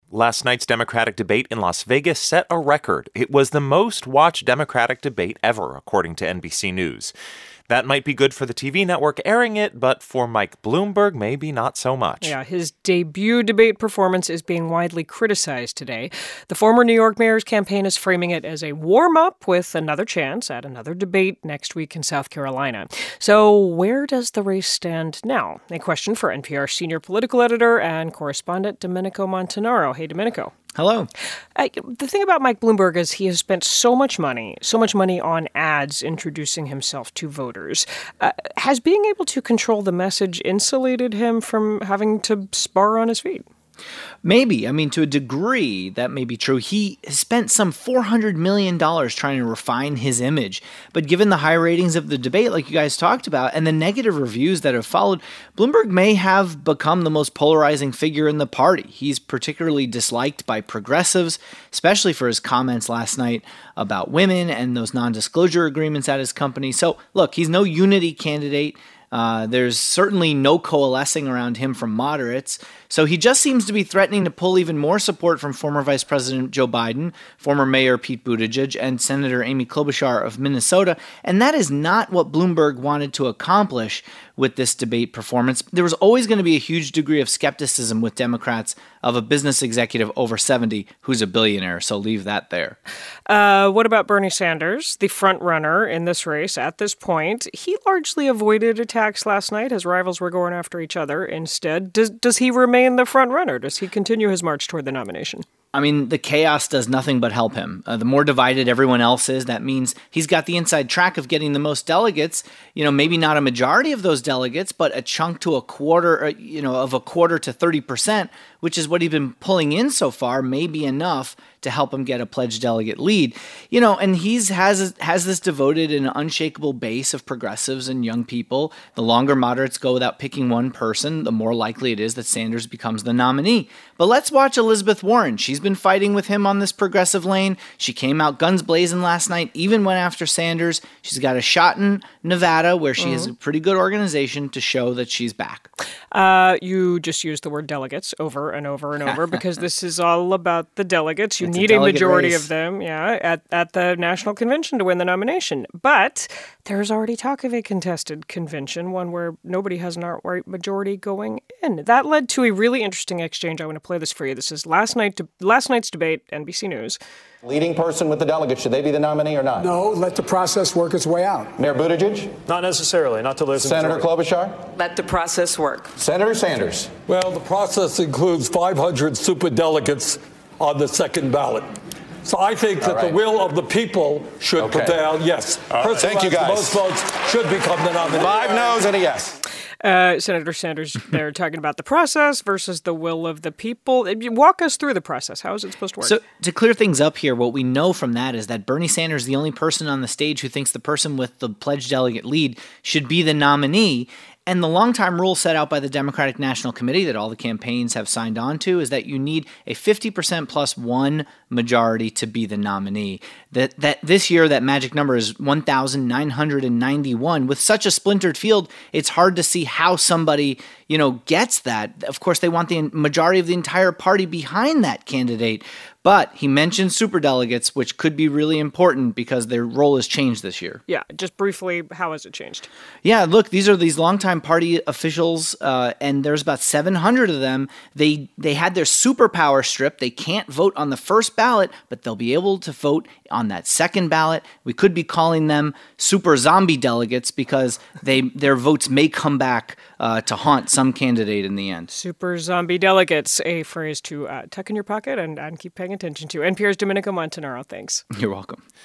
Last night's Democratic debate in Las Vegas set a record. It was the most watched Democratic debate ever, according to NBC News. That might be good for the TV network airing it, but for Mike Bloomberg, maybe not so much. Yeah, his debut debate performance is being widely criticized today. The former New York mayor's campaign is framing it as a warm-up with another chance at another debate next week in South Carolina. So where does the race stand now? A question for NPR senior political editor and correspondent Domenico Montanaro. Hey, Domenico. Hello. The thing about Mike Bloomberg is he has spent so much money on ads introducing himself to voters. Has being able to control the message insulated him from having to spar on his feet? Maybe. I mean, to a degree, that may be true. He has spent some $400 million trying to refine his image. But given the high ratings of the debate, like you guys talked about, and the negative reviews that have followed, Bloomberg may have become the most polarizing figure in the party. He's particularly disliked by progressives, especially for his comments last night about women and those non-disclosure agreements at his company. So, look, he's no unity candidate. There's certainly no coalescing around him from moderates. So he just seems to be threatening to pull even more support from former Vice President Joe Biden, former Mayor Pete Buttigieg, and Senator Amy Klobuchar of Minnesota. And that is not what Bloomberg wanted to accomplish with this debate performance. There was always going to be a huge degree of skepticism with Democrats of a business executive over 70 who's a billionaire. So leave that there. What about Bernie Sanders, the front runner in this race at this point? He largely avoided attacks last night. His rivals were going after each other instead. Does he remain the front runner? Does he continue his march toward the nomination? I mean, the chaos does nothing but help him. The more divided everyone else is, that means he's got the inside track of getting the most delegates. You know, maybe not a majority of those delegates, but a chunk to a quarter, of a quarter to 30%, which is what he's been pulling in so far, may be enough to help him get a pledged delegate lead. You know, and has this devoted and unshakable base of progressives and young people. The longer moderates go without picking one person, the more likely it is that Sanders becomes the nominee. But let's watch Elizabeth Warren. She's been fighting with him on this progressive lane. She came out guns blazing last night, even went after Sanders. She's got a shot in Nevada where she has a pretty good organization to show that she's back. You just used the word delegates over and over and over because this is all about the delegates. You need a majority of them, at the national convention to win the nomination. But there's already talk of a contested convention, one where nobody has an outright majority going in. That led to a really interesting exchange. I want to play this for you. This is last night's debate, NBC News. Leading person with the delegates, should they be the nominee or not? No, let the process work its way out. Mayor Buttigieg? Not necessarily, not to lose. Senator Klobuchar? Let the process work. Senator Sanders? Well, the process includes 500 superdelegates on the second ballot. So I think that the will of the people should prevail. Yes. Person Thank you, guys. The most votes should become the nominee. 5 no's and a yes. Senator Sanders, they're talking about the process versus the will of the people. Walk us through the process. How is it supposed to work? So to clear things up here, what we know from that is that Bernie Sanders is the only person on the stage who thinks the person with the pledged delegate lead should be the nominee. And the longtime rule set out by the Democratic National Committee that all the campaigns have signed on to is that you need a 50% plus one majority to be the nominee. That this year, that magic number is 1,991. With such a splintered field, it's hard to see how somebody, gets that. Of course, they want the majority of the entire party behind that candidate. But he mentioned superdelegates, which could be really important because their role has changed this year. Yeah, just briefly, how has it changed? Yeah, look, these are these longtime party officials, and there's about 700 of them. They had their superpower stripped. They can't vote on the first ballot, but they'll be able to vote on that second ballot. We could be calling them super zombie delegates because their votes may come back to haunt some candidate in the end. Super zombie delegates, a phrase to tuck in your pocket and keep paying attention to. NPR's Domenico Montanaro, thanks. You're welcome.